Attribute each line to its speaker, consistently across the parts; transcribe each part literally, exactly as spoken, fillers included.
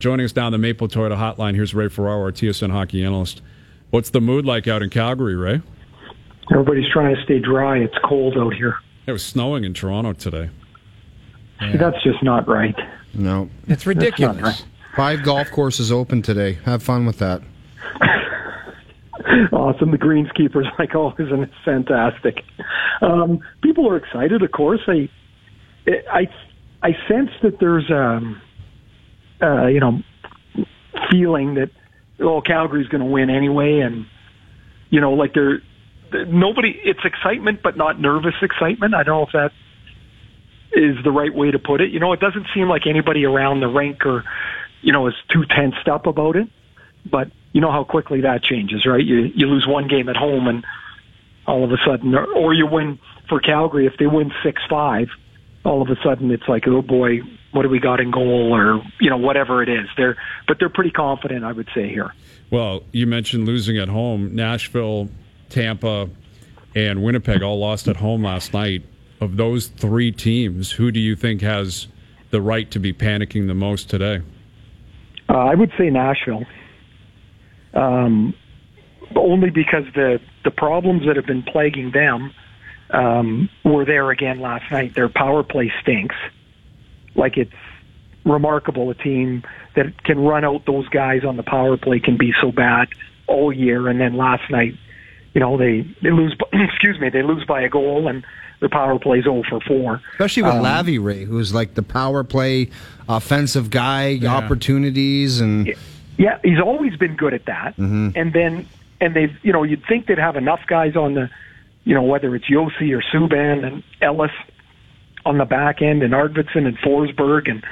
Speaker 1: Joining us down the Maple Toyota hotline, here's Ray Ferraro, our T S N hockey analyst. What's the mood like out in Calgary, Ray?
Speaker 2: Everybody's trying to stay dry. It's cold out here.
Speaker 1: It was snowing in Toronto today.
Speaker 2: Yeah. That's just not right.
Speaker 3: No.
Speaker 4: It's ridiculous.
Speaker 2: Right.
Speaker 3: Five golf courses open today. Have fun with that.
Speaker 2: Awesome. The greenskeepers, like always, and it's fantastic. Um, people are excited, of course. I, I, I sense that there's um, uh, you know, feeling that oh, Calgary's going to win anyway, and you know, like they're nobody. It's excitement, but not nervous excitement. I don't know if that is the right way to put it. You know, it doesn't seem like anybody around the rink or you know is too tensed up about it, but. You know how quickly that changes, right? You you lose one game at home, and all of a sudden, or, or you win for Calgary. If they win six five, all of a sudden it's like, oh boy, what do we got in goal, or you know whatever it is. They're but they're pretty confident, I would say here.
Speaker 1: Well, you mentioned losing at home. Nashville, Tampa, and Winnipeg all lost at home last night. Of those three teams, who do you think has the right to be panicking the most today?
Speaker 2: Uh, I would say Nashville. Um, only because the, the problems that have been plaguing them um, were there again last night. Their power play stinks. Like, it's remarkable a team that can run out those guys on the power play can be so bad all year. And then last night, you know, they, they lose, excuse me, they lose by a goal and their power play's oh for four.
Speaker 3: Especially with
Speaker 2: um,
Speaker 3: Lavi, Ray, who's like the power play offensive guy,
Speaker 1: yeah.
Speaker 3: opportunities and...
Speaker 2: Yeah. Yeah, he's always been good at that.
Speaker 3: Mm-hmm.
Speaker 2: And then, and they've, you know, you'd think they'd have enough guys on the, you know, whether it's Yossi or Subban and Ellis on the back end, and Arvidsson and Forsberg and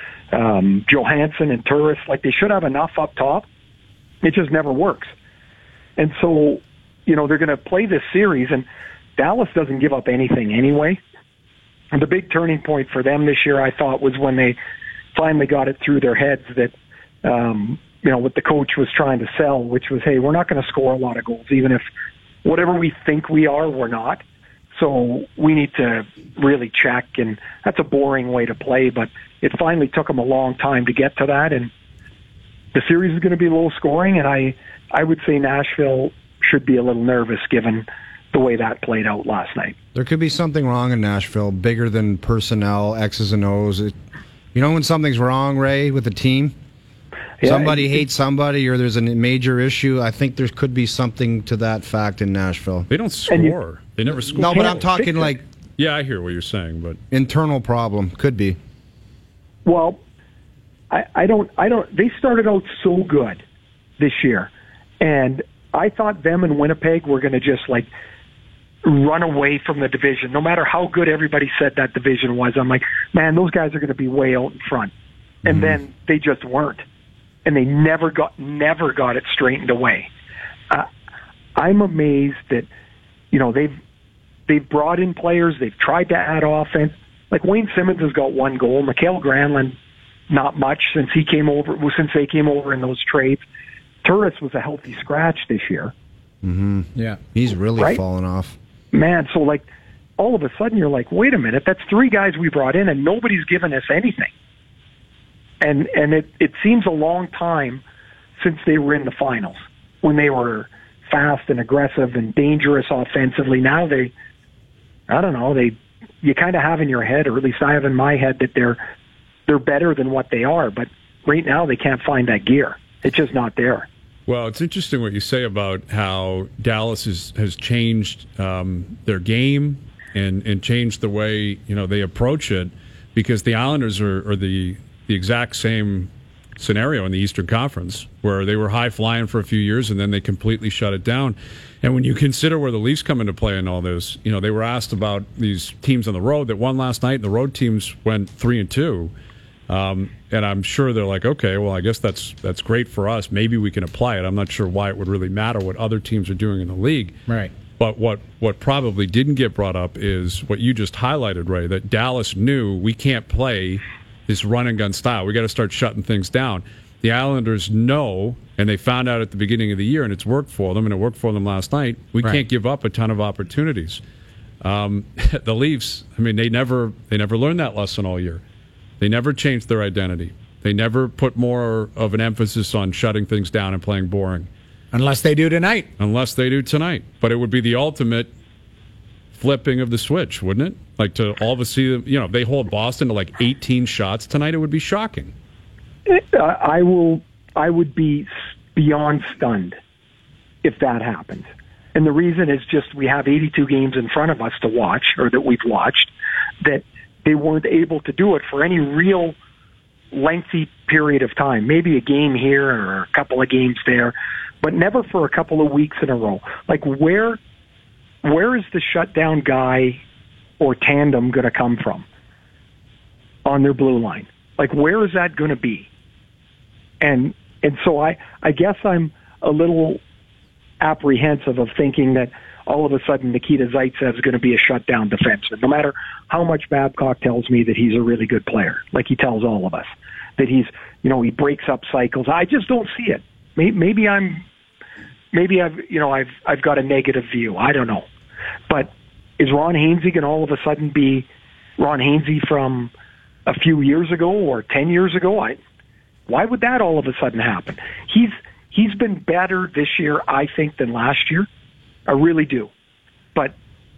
Speaker 2: um, Johansson and Turris. Like, they should have enough up top. It just never works. And so, you know, they're going to play this series, and Dallas doesn't give up anything anyway. And the big turning point for them this year, I thought, was when they finally got it through their heads that, um, you know, what the coach was trying to sell, which was, hey, we're not going to score a lot of goals, even if whatever we think we are, we're not. So we need to really check, and that's a boring way to play, but it finally took them a long time to get to that, and the series is going to be low scoring, and I, I would say Nashville should be a little nervous given the way that played out last night.
Speaker 3: There could be something wrong in Nashville, bigger than personnel, X's and O's. It, you know when something's wrong, Ray, with a team? Yeah, somebody it, hates somebody or there's a major issue. I think there could be something to that fact in Nashville.
Speaker 1: They don't score. You, they never score.
Speaker 3: No, but I'm talking like...
Speaker 1: Yeah, I hear what you're saying, but...
Speaker 3: Internal problem. Could be.
Speaker 2: Well, I, I don't... I don't. They started out so good this year, and I thought them and Winnipeg were going to just, like, run away from the division. No matter how good everybody said that division was, I'm like, man, those guys are going to be way out in front. And mm-hmm. then they just weren't. And they never got never got it straightened away. Uh, I'm amazed that, you know, they've they've brought in players, they've tried to add offense. Like Wayne Simmons has got one goal, Mikael Granlund not much since he came over since they came over in those trades. Turris was a healthy scratch this year.
Speaker 3: Mm-hmm. Yeah, he's really right? fallen off.
Speaker 2: Man, so like all of a sudden you're like, wait a minute, that's three guys we brought in and nobody's given us anything. And and it, it seems a long time since they were in the finals, when they were fast and aggressive and dangerous offensively. Now they, I don't know, they you kind of have in your head, or at least I have in my head, that they're they're better than what they are. But right now they can't find that gear. It's just not there.
Speaker 1: Well, it's interesting what you say about how Dallas is, has changed um, their game and, and changed the way, you know, they approach it, because the Islanders are, are the the exact same scenario in the Eastern Conference, where they were high-flying for a few years and then they completely shut it down. And when you consider where the Leafs come into play in all this, you know, they were asked about these teams on the road that won last night, and the road teams went three and two. Um, and I'm sure they're like, okay, well, I guess that's that's great for us. Maybe we can apply it. I'm not sure why it would really matter what other teams are doing in the league.
Speaker 4: Right.
Speaker 1: But what, what probably didn't get brought up is what you just highlighted, Ray, that Dallas knew we can't play this run-and-gun style. We got to start shutting things down. The Islanders know, and they found out at the beginning of the year, and it's worked for them, and it worked for them last night, we right. can't give up a ton of opportunities. Um, the Leafs, I mean, they never they never learned that lesson all year. They never changed their identity. They never put more of an emphasis on shutting things down and playing boring.
Speaker 4: Unless they do tonight.
Speaker 1: Unless they do tonight. But it would be the ultimate flipping of the switch, wouldn't it? Like to all of a sudden, you know, if they hold Boston to like eighteen shots tonight, it would be shocking.
Speaker 2: I will. I would be beyond stunned if that happens. And the reason is just we have eighty-two games in front of us to watch, or that we've watched, that they weren't able to do it for any real lengthy period of time. Maybe a game here or a couple of games there, but never for a couple of weeks in a row. Like where, where is the shutdown guy or tandem going to come from on their blue line? Like where is that going to be? And and so I, I guess I'm a little apprehensive of thinking that all of a sudden Nikita Zaitsev is going to be a shutdown defenseman, no matter how much Babcock tells me that he's a really good player, like he tells all of us, that he's, you know, he breaks up cycles. I just don't see it. Maybe, maybe I'm, maybe I've, you know, I've, I've got a negative view. I don't know. But is Ron Hainsey going to all of a sudden be Ron Hainsey from a few years ago or ten years ago? I, why would that all of a sudden happen? He's, he's been better this year, I think, than last year. I really do. But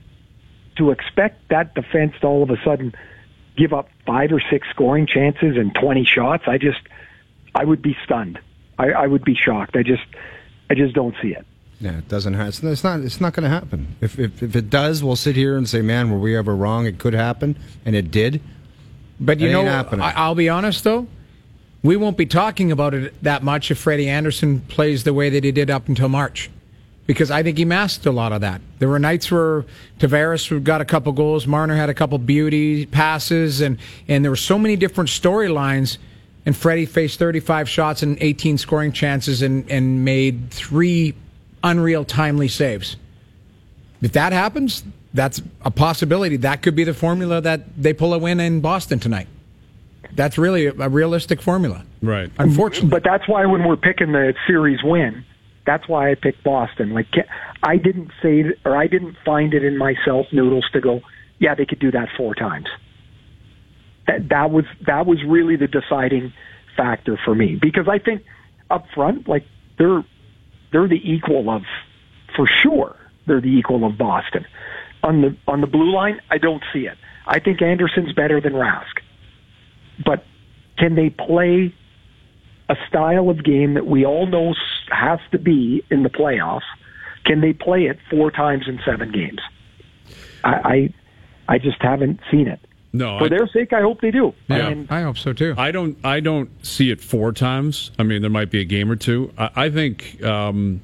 Speaker 2: to expect that defense to all of a sudden give up five or six scoring chances and twenty shots, I just, I would be stunned. I, I would be shocked. I just, I just don't see it.
Speaker 3: Yeah, it doesn't happen. It's not. It's not going to happen. If, if if it does, we'll sit here and say, "Man, were we ever wrong? It could happen," and it did.
Speaker 4: But you
Speaker 3: it
Speaker 4: know,
Speaker 3: I,
Speaker 4: I'll be honest though. We won't be talking about it that much if Freddie Anderson plays the way that he did up until March. Because I think he masked a lot of that. There were nights where Tavares got a couple goals, Marner had a couple beauty passes, and, and there were so many different storylines, and Freddie faced thirty-five shots and eighteen scoring chances and, and made three unreal timely saves. If that happens, that's a possibility. That could be the formula that they pull a win in Boston tonight. That's really a, a realistic formula.
Speaker 1: Right.
Speaker 4: Unfortunately.
Speaker 2: But that's why when we're picking the series win, that's why I picked Boston. Like I didn't say, or I didn't find it in myself, Noodles, to go, yeah, they could do that four times. That that was that was really the deciding factor for me, because I think up front, like they're they're the equal of, for sure, they're the equal of Boston. On the on the blue line, I don't see it. I think Anderson's better than Rask, but can they play a style of game that we all know has to be in the playoffs? Can they play it four times in seven games? I I, I just haven't seen it.
Speaker 1: No,
Speaker 2: for
Speaker 1: I,
Speaker 2: their sake, I hope they do.
Speaker 1: Yeah.
Speaker 4: I, mean, I hope so too.
Speaker 1: I don't. I don't see it four times. I mean, there might be a game or two. I, I think um,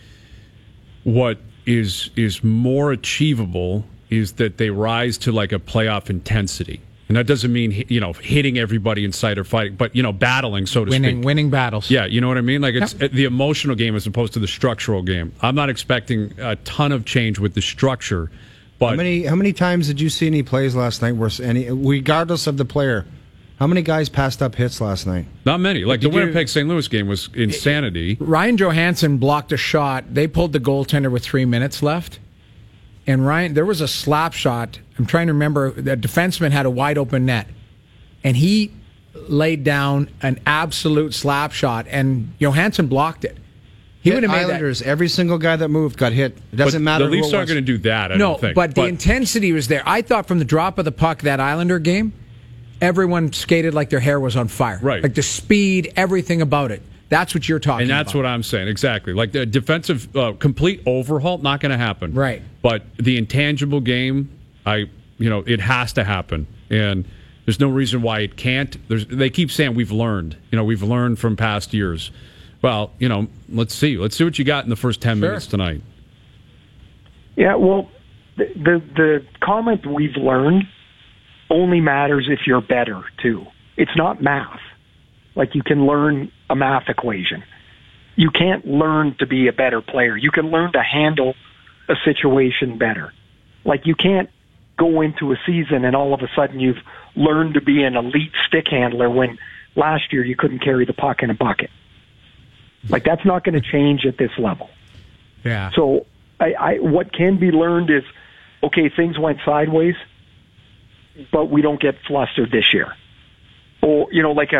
Speaker 1: what is is more achievable is that they rise to like a playoff intensity. And that doesn't mean, you know, hitting everybody in sight or fighting, but, you know, battling, so to
Speaker 4: winning,
Speaker 1: speak.
Speaker 4: Winning battles.
Speaker 1: Yeah, you know what I mean? Like, it's
Speaker 4: Yep.
Speaker 1: the emotional game as opposed to the structural game. I'm not expecting a ton of change with the structure, but...
Speaker 3: How many how many times did you see any plays last night where any, regardless of the player, how many guys passed up hits last night?
Speaker 1: Not many. Like, the
Speaker 4: Did you-
Speaker 1: Winnipeg Saint Louis game was insanity.
Speaker 4: Ryan Johansson blocked a shot. They pulled the goaltender with three minutes left. And Ryan, there was a slap shot. I'm trying to remember. The defenseman had a wide open net. And he laid down an absolute slap shot, and Johansson blocked it. He would have made
Speaker 3: Islanders, that. Every single guy that moved got hit. It doesn't
Speaker 1: But
Speaker 3: matter
Speaker 1: the Leafs
Speaker 3: who it
Speaker 1: aren't
Speaker 3: was.
Speaker 1: going to do that, I
Speaker 4: no,
Speaker 1: don't think.
Speaker 4: but the intensity was there. I thought from the drop of the puck, that Islander game, everyone skated like their hair was on fire.
Speaker 1: Right.
Speaker 4: Like the speed, everything about it. That's what you're talking
Speaker 1: And
Speaker 4: about.
Speaker 1: that's what I'm saying, exactly. Like the defensive, uh, complete overhaul, not going to happen.
Speaker 4: Right.
Speaker 1: But the intangible game, I, you know, it has to happen. And there's no reason why it can't. There's, they keep saying we've learned. You know, we've learned from past years. Well, you know, let's see. Let's see what you got in the first ten
Speaker 4: Sure.
Speaker 1: minutes tonight.
Speaker 2: Yeah, well, the, the the comment we've learned only matters if you're better, too. It's not math. Like, you can learn a math equation. You can't learn to be a better player. You can learn to handle a situation better. Like, you can't go into a season and all of a sudden you've learned to be an elite stick handler when last year you couldn't carry the puck in a bucket. Like, that's not going to change at this level.
Speaker 4: Yeah.
Speaker 2: So I, I, what can be learned is, okay, things went sideways, but we don't get flustered this year. Or, you know, like a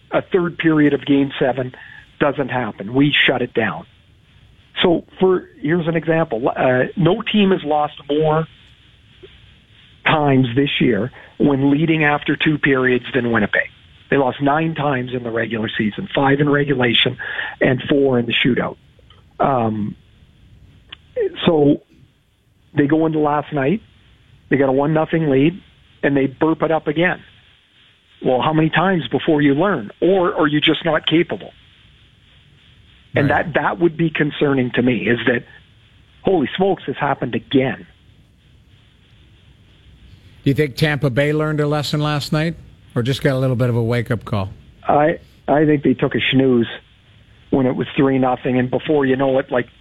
Speaker 2: a third period of Game seven doesn't happen. We shut it down. So for here's an example. Uh, no team has lost more times this year when leading after two periods than Winnipeg. They lost nine times in the regular season, five in regulation and four in the shootout. Um, so they go into last night, they got a one nothing lead, and they burp it up again. Well, how many times before you learn? Or are you just not capable? And right. that, that would be concerning to me, is that, holy smokes, this happened again.
Speaker 4: Do you think Tampa Bay learned a lesson last night, or just got a little bit of a wake-up call?
Speaker 2: I I think they took a snooze when it was three nothing, and before you know it, like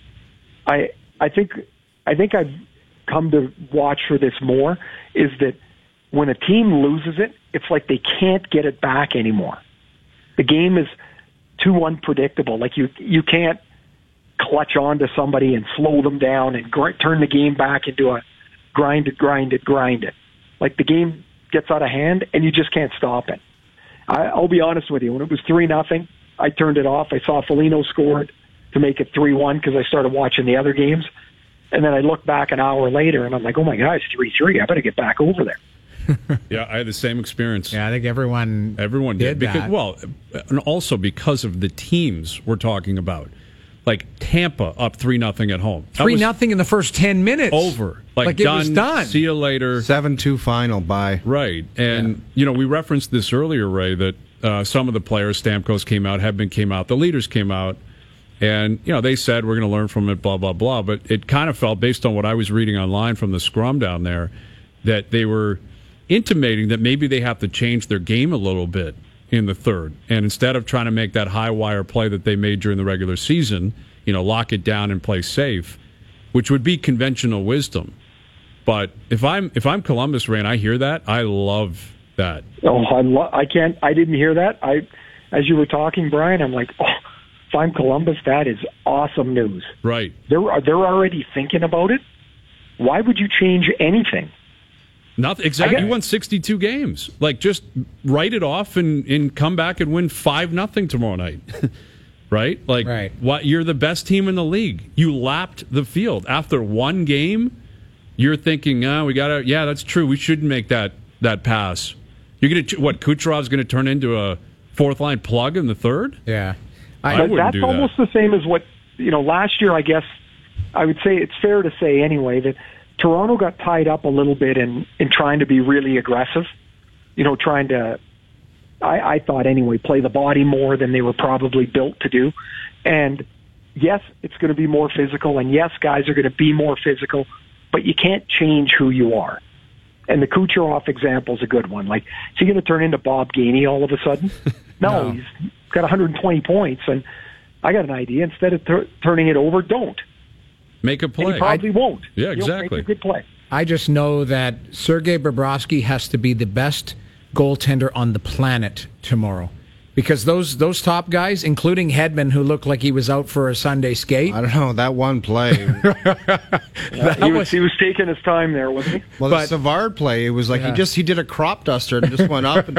Speaker 2: I I think I think I've come to watch for this more, is that when a team loses it, it's like they can't get it back anymore. The game is too unpredictable. Like you you can't clutch onto somebody and slow them down and gr- turn the game back into a grind it, grind it, grind it. Like the game gets out of hand and you just can't stop it. I, I'll be honest with you. When it was three nothing, I turned it off. I saw Foligno scored to make it three one because I started watching the other games. And then I looked back an hour later and I'm like, oh my God, it's three three. I better get back over there.
Speaker 1: Yeah, I had the same experience.
Speaker 4: Yeah, I think everyone
Speaker 1: everyone did,
Speaker 4: did
Speaker 1: because
Speaker 4: that.
Speaker 1: Well, and also because of the teams we're talking about. Like Tampa up three nothing at home.
Speaker 4: Three nothing in the first ten minutes.
Speaker 1: Over. Like,
Speaker 4: like
Speaker 1: done,
Speaker 4: it was done.
Speaker 1: See you later.
Speaker 3: seven two final, bye.
Speaker 1: Right. And, yeah. you know, we referenced this earlier, Ray, that uh, some of the players, Stamkos came out, Hedman came out, the leaders came out, and, you know, they said we're going to learn from it, blah, blah, blah. But it kind of felt, based on what I was reading online from the scrum down there, that they were intimating that maybe they have to change their game a little bit in the third. And instead of trying to make that high wire play that they made during the regular season, you know, lock it down and play safe, which would be conventional wisdom. But if I'm if I'm Columbus, Ray, and I hear that, I love that.
Speaker 2: Oh, I, lo- I can't. I didn't hear that. I, as you were talking, Brian, I'm like, oh, if I'm Columbus, that is awesome news.
Speaker 1: Right.
Speaker 2: They're they're already thinking about it. Why would you change anything?
Speaker 1: Nothing. Exactly. You won sixty-two games. Like, just write it off and, and come back and win five nothing tomorrow night. Right? Like,
Speaker 4: right.
Speaker 1: What? You're the best team in the league. You lapped the field. After one game, you're thinking, oh, we got to, yeah, that's true. We shouldn't make that, that pass. You're going to, what, Kucherov's going to turn into a fourth line plug in the third?
Speaker 4: Yeah.
Speaker 1: I, I wouldn't
Speaker 2: that's
Speaker 1: do that.
Speaker 2: almost the same as what, you know, last year, I guess, I would say it's fair to say anyway that Toronto got tied up a little bit in, in trying to be really aggressive, you know, trying to, I, I thought anyway, play the body more than they were probably built to do. And yes, it's going to be more physical, and yes, guys are going to be more physical, but you can't change who you are. And the Kucherov example is a good one. Like, is he going to turn into Bob Gainey all of a sudden? No, no. He's got one hundred twenty points, and I got an idea. Instead of tur- turning it over, don't.
Speaker 1: Make a play.
Speaker 2: And he probably
Speaker 1: I,
Speaker 2: won't.
Speaker 1: Yeah, exactly.
Speaker 2: Make a good play.
Speaker 4: I just know that Sergei Bobrovsky has to be the best goaltender on the planet tomorrow, because those those top guys, including Hedman, who looked like he was out for a Sunday skate.
Speaker 3: I don't know, that one play.
Speaker 2: yeah, he, was, he was taking his time there, wasn't he?
Speaker 3: Well, but, the Savard play, it was like yeah. he just he did a crop duster and just went up. And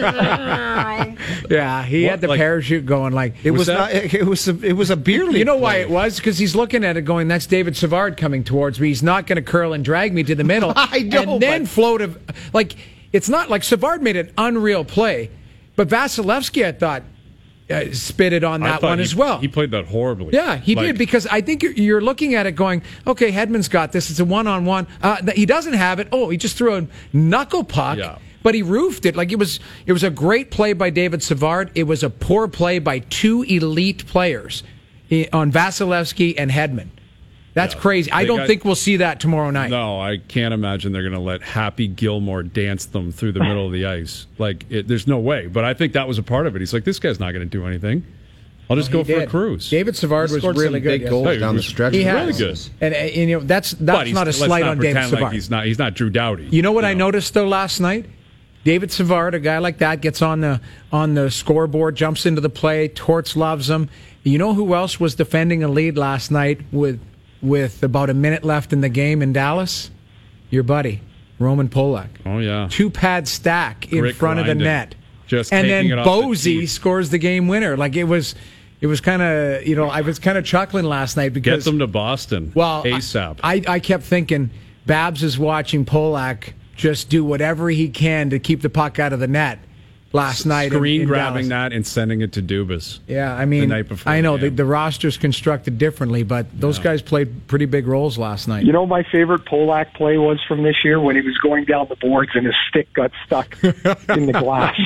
Speaker 4: yeah, he what, had the like, parachute going like
Speaker 3: it was. was not, it was a, it was a beer league.
Speaker 4: You know why
Speaker 3: play.
Speaker 4: it was? Because he's looking at it going, "That's David Savard coming towards me. He's not going to curl and drag me to the middle."
Speaker 3: I know,
Speaker 4: and then
Speaker 3: but...
Speaker 4: float a, like. It's not like Savard made an unreal play, but Vasilevsky, I thought, uh, spit it on that one
Speaker 1: he,
Speaker 4: as well.
Speaker 1: He played that horribly.
Speaker 4: Yeah, he like, did, because I think you're, you're looking at it going, okay, Hedman's got this. It's a one-on-one. Uh, he doesn't have it. Oh, he just threw a knuckle puck,
Speaker 1: yeah.
Speaker 4: but he roofed it. Like it was, it was a great play by David Savard. It was a poor play by two elite players on Vasilevsky and Hedman. That's yeah. crazy. I they don't got, think we'll see that tomorrow night.
Speaker 1: No, I can't imagine they're going to let Happy Gilmore dance them through the middle of the ice. Like, it, there's no way. But I think that was a part of it. He's like, this guy's not going to do anything. I'll just
Speaker 4: well,
Speaker 1: go for
Speaker 4: did.
Speaker 1: a cruise.
Speaker 4: David Savard was really good.
Speaker 3: Big goals
Speaker 1: yes.
Speaker 3: down the stretch.
Speaker 4: He
Speaker 1: really
Speaker 4: has.
Speaker 1: good.
Speaker 4: And, and you know that's that's not a slight
Speaker 1: not
Speaker 4: on David Savard.
Speaker 1: Like he's not he's not Drew Doughty.
Speaker 4: You know what
Speaker 1: you
Speaker 4: I
Speaker 1: know?
Speaker 4: noticed though last night? David Savard, a guy like that, gets on the on the scoreboard, jumps into the play. Torts loves him. You know who else was defending a lead last night with with about a minute left in the game in Dallas? Your buddy, Roman Polak.
Speaker 1: Oh, yeah.
Speaker 4: Two-pad stack in
Speaker 1: Rick
Speaker 4: front of the
Speaker 1: grinded.
Speaker 4: net.
Speaker 1: Just
Speaker 4: and
Speaker 1: taking
Speaker 4: then
Speaker 1: it off the
Speaker 4: Bosey
Speaker 1: teeth.
Speaker 4: scores the game winner. Like it was, it was kind of you know I was kind of chuckling last night
Speaker 1: Get
Speaker 4: because
Speaker 1: them to Boston.
Speaker 4: well
Speaker 1: ASAP.
Speaker 4: I, I I kept thinking Babs is watching Polak just do whatever he can to keep the puck out of the net last night. in-
Speaker 1: Screen
Speaker 4: in
Speaker 1: grabbing
Speaker 4: Dallas.
Speaker 1: that and sending it to Dubas.
Speaker 4: Yeah, I mean,
Speaker 1: night before
Speaker 4: I know
Speaker 1: the
Speaker 4: the,
Speaker 1: game.
Speaker 4: the roster's constructed differently, but those guys played pretty big roles last night.
Speaker 2: You know, my favorite Polak play was from this year when he was going down the boards and his stick got stuck in the glass.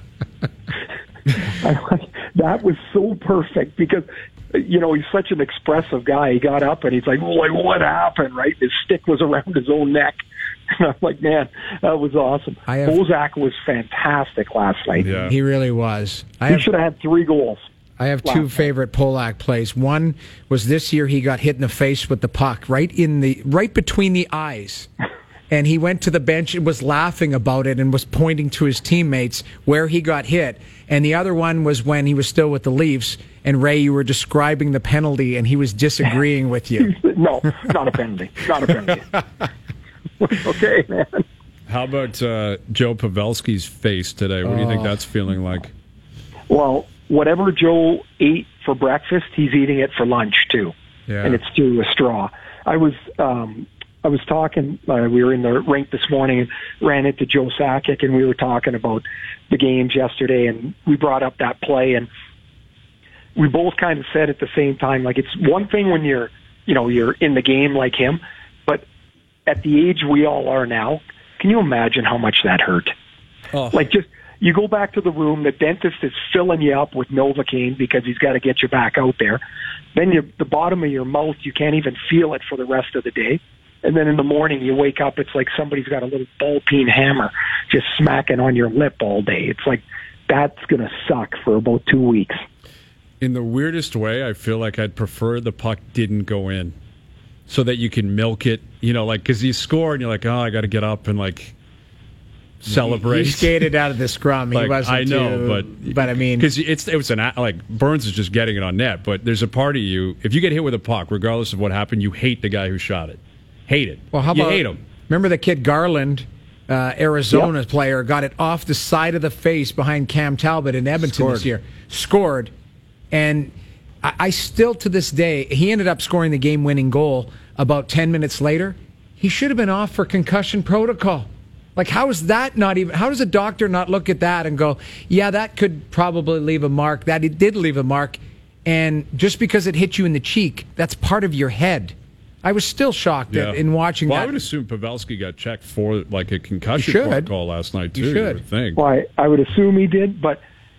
Speaker 2: I'm like, that was so perfect because, you know, he's such an expressive guy. He got up and he's like, well, like, what happened, right? His stick was around his own neck. And I'm like, man, that was awesome.
Speaker 4: I have-
Speaker 2: Bozak was fantastic last night.
Speaker 1: Yeah.
Speaker 4: He really was. I
Speaker 2: He
Speaker 4: have,
Speaker 2: should have had three goals.
Speaker 4: I have two favorite Polak plays. One was this year he got hit in the face with the puck, right in the right between the eyes. And he went to the bench and was laughing about it and was pointing to his teammates where he got hit. And the other one was when he was still with the Leafs. And Ray, you were describing the penalty, and he was disagreeing with you.
Speaker 2: No, not a penalty. Not a penalty. Okay, man.
Speaker 1: How about uh, Joe Pavelski's face today? What do you think that's feeling like?
Speaker 2: Well, whatever Joe ate for breakfast, he's eating it for lunch too,
Speaker 1: Yeah.
Speaker 2: and it's through a straw. I was um, I was talking. Uh, we were in the rink this morning and ran into Joe Sakic, and we were talking about the games yesterday, and we brought up that play, and we both kind of said at the same time, like it's one thing when you're, you know, you're in the game like him, but at the age we all are now, can you imagine how much that hurt?
Speaker 1: Oh.
Speaker 2: Like just. You go back to the room, the dentist is filling you up with Novocaine because he's got to get you back out there. Then you, the bottom of your mouth, you can't even feel it for the rest of the day. And then in the morning, you wake up, it's like somebody's got a little ball-peen hammer just smacking on your lip all day. It's like, that's going to suck for about two weeks.
Speaker 1: In the weirdest way, I feel like I'd prefer the puck didn't go in so that you can milk it, you know, like, because you score and you're like, oh, I got to get up and, like, celebrate.
Speaker 4: He skated out of the scrum. He
Speaker 1: Like,
Speaker 4: wasn't
Speaker 1: I know,
Speaker 4: too-
Speaker 1: but
Speaker 4: but I mean,
Speaker 1: because it's it was an a- like Burns is just getting it on net, but there's a part of you if you get hit with a puck, regardless of what happened, you hate the guy who shot it, hate it.
Speaker 4: well, how
Speaker 1: you
Speaker 4: about
Speaker 1: hate him?
Speaker 4: Remember the kid Garland, uh, Arizona player, got it off the side of the face behind Cam Talbot in Edmonton
Speaker 3: Scored.
Speaker 4: this year, scored, and I, I still to this day he ended up scoring the game-winning goal about ten minutes later. He should have been off for concussion protocol. Like, how is that not even... How does a doctor not look at that and go, yeah, that could probably leave a mark. That it did leave a mark. And just because it hit you in the cheek, that's part of your head. I was still shocked
Speaker 1: Yeah.
Speaker 4: at, in watching
Speaker 1: well,
Speaker 4: that.
Speaker 1: I would assume Pavelski got checked for like a concussion
Speaker 4: He should.
Speaker 1: protocol last night too.
Speaker 4: He
Speaker 1: You
Speaker 4: should.
Speaker 1: would think.
Speaker 2: Well, I, I would assume he did, but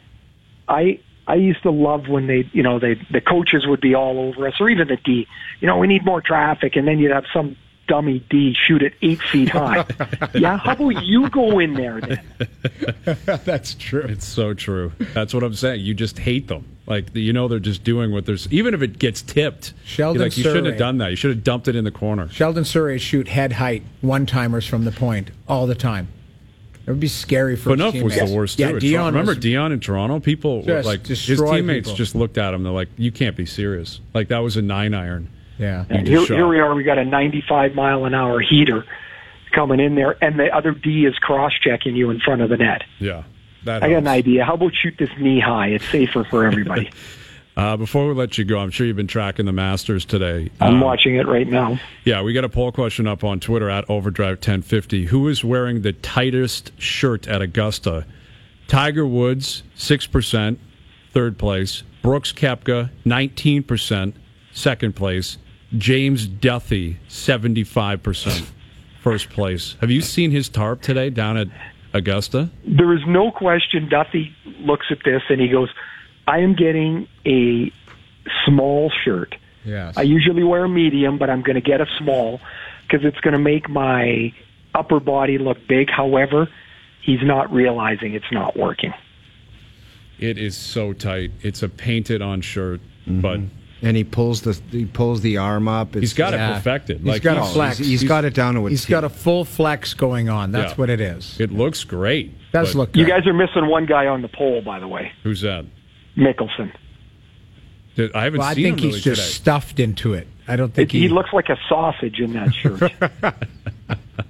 Speaker 2: I I used to love when they, you know, they the coaches would be all over us, or even the D. You know, we need more traffic, and then you'd have some dummy D shoot it eight feet high. Yeah, how about you go in there then?
Speaker 4: That's true.
Speaker 1: It's so true. That's what I'm saying. You just hate them. Like you know, they're just doing what there's. Even if it gets tipped,
Speaker 4: Sheldon
Speaker 1: you're like you shouldn't
Speaker 4: Surrey.
Speaker 1: have done that. You should have dumped it in the corner.
Speaker 4: Sheldon Surrey shoot head height one-timers from the point all the time. It would be scary for his
Speaker 1: Phaneuf was
Speaker 4: teammates.
Speaker 1: the worst
Speaker 4: Yeah,
Speaker 1: too.
Speaker 4: Dion
Speaker 1: Remember
Speaker 4: was-
Speaker 1: Dion in Toronto? People were
Speaker 4: Just
Speaker 1: like his
Speaker 4: destroy
Speaker 1: teammates
Speaker 4: people.
Speaker 1: just looked at him. They're like, "You can't be serious." Like that was a nine iron.
Speaker 4: Yeah.
Speaker 2: And
Speaker 1: just
Speaker 2: here,
Speaker 1: shot.
Speaker 2: here we are. We got a ninety-five mile an hour heater coming in there, and the other D is cross-checking you in front of the net.
Speaker 1: Yeah, that.
Speaker 2: I got an
Speaker 1: helps.
Speaker 2: idea. How about shoot this knee high? It's safer for everybody.
Speaker 1: Uh, before we let you go, I'm sure you've been tracking the Masters today.
Speaker 2: I'm
Speaker 1: Um,
Speaker 2: watching it right now.
Speaker 1: Yeah, we got a poll question up on Twitter at Overdrive ten fifty. Who is wearing the tightest shirt at Augusta? Tiger Woods, six percent, third place. Brooks Koepka, nineteen percent, second place. James Duthie, seventy-five percent, first place. Have you seen his tarp today down at Augusta?
Speaker 2: There is no question Duffy looks at this and he goes, I am getting a small shirt.
Speaker 4: Yes.
Speaker 2: I usually wear a medium, but I'm going to get a small because it's going to make my upper body look big. However, he's not realizing it's not working.
Speaker 1: It is so tight. It's a painted-on shirt, but
Speaker 3: And he pulls the he pulls the arm up. It's,
Speaker 1: he's got
Speaker 4: Yeah.
Speaker 1: it perfected.
Speaker 4: He's
Speaker 1: like
Speaker 4: got a
Speaker 3: Oh,
Speaker 4: flex.
Speaker 3: He's, he's got it down to a
Speaker 4: He's
Speaker 3: T.
Speaker 4: got a full flex going on. That's
Speaker 1: Yeah.
Speaker 4: what it is.
Speaker 1: It looks great.
Speaker 4: Does
Speaker 1: but
Speaker 4: look good.
Speaker 2: You guys are missing one guy on the pole, by the way,
Speaker 1: Who's that?
Speaker 2: Mickelson.
Speaker 1: Did- I haven't
Speaker 4: Well, I
Speaker 1: seen
Speaker 4: think
Speaker 1: him
Speaker 4: he's
Speaker 1: really
Speaker 4: just
Speaker 1: today.
Speaker 4: stuffed into it. I don't think
Speaker 2: It, he looks like a sausage in that shirt.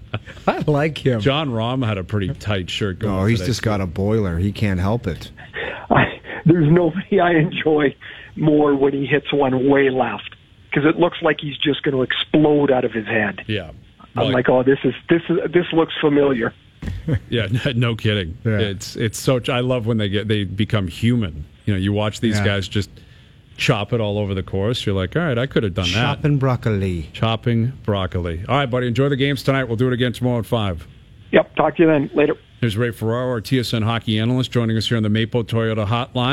Speaker 4: I like him.
Speaker 1: John Rahm had a pretty tight shirt going.
Speaker 3: Oh, he's
Speaker 1: today.
Speaker 3: just got a boiler. He can't help it.
Speaker 2: I, there's nobody I enjoy more when he hits one way left because it looks like he's just going to explode out of his head.
Speaker 1: Yeah.
Speaker 2: I'm like, oh, this is this is this looks familiar.
Speaker 1: Yeah, no kidding.
Speaker 3: Yeah.
Speaker 1: It's it's so. I love when they get they become human. You know, you watch these
Speaker 3: Yeah.
Speaker 1: guys just chop it all over the course. You're like, all right, I could have done that.
Speaker 3: Chopping broccoli.
Speaker 1: Chopping broccoli. All right, buddy. Enjoy the games tonight. We'll do it again tomorrow at five.
Speaker 2: Yep. Talk to you then. Later.
Speaker 1: Here's Ray Ferraro, our T S N hockey analyst, joining us here on the Maple Toyota Hotline.